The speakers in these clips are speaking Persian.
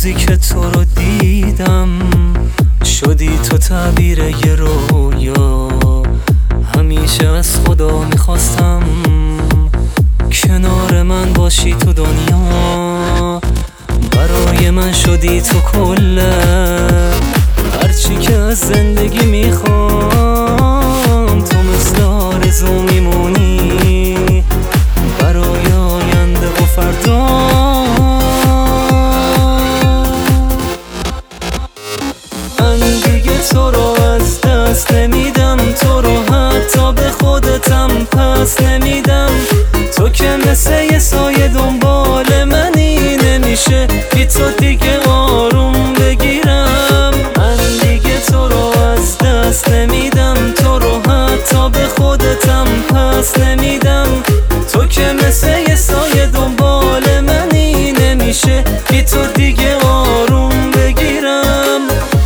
روزی که تو رو دیدم شدی تو تعبیر یه رویا. همیشه از خدا میخواستم کنار من باشی تو دنیا. برای من شدی تو کله هرچی که از زندگی میخوام. تو مثل آرزو میمونی برای آینده و فردا. من دیگه تو رو از دست نمیدم، تو رو حتی به خودتم پس نمیدم. تو که مثل یه سایه دنبال منی، نمیشه بی تو دیگه آروم بگیرم. من دیگه تو رو از دست نمیدم، تو رو حتی به خودتم پس نمیدم. تو که مثل یه سایه دنبال منی، نمیشه بی تو دیگه آروم بگیرم.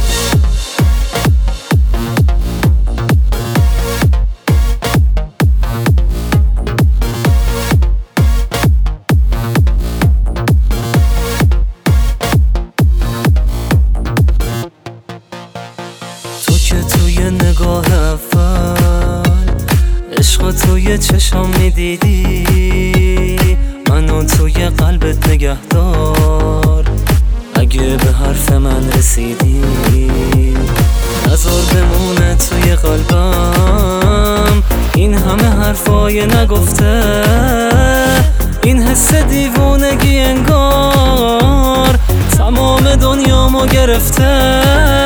توی نگاه اول عشق توی چشم میدیدی، منو توی قلبت نگهدار. اگه به حرف من رسیدی نذار بمونه توی قلبم این همه حرفای نگفته. این حس دیوونگی انگار تمام دنیامو گرفته.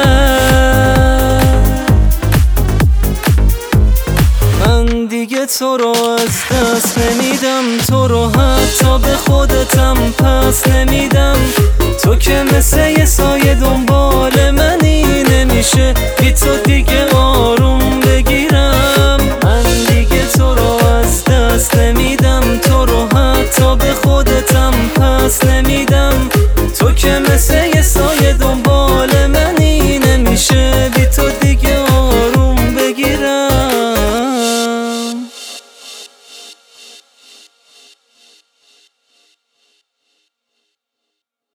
دیگه تو رو از دست نمیدم، تو رو حتی به خودتم پس نمیدم. تو که مثل یه سایه دنبال منی، نمیشه بی تو دیگه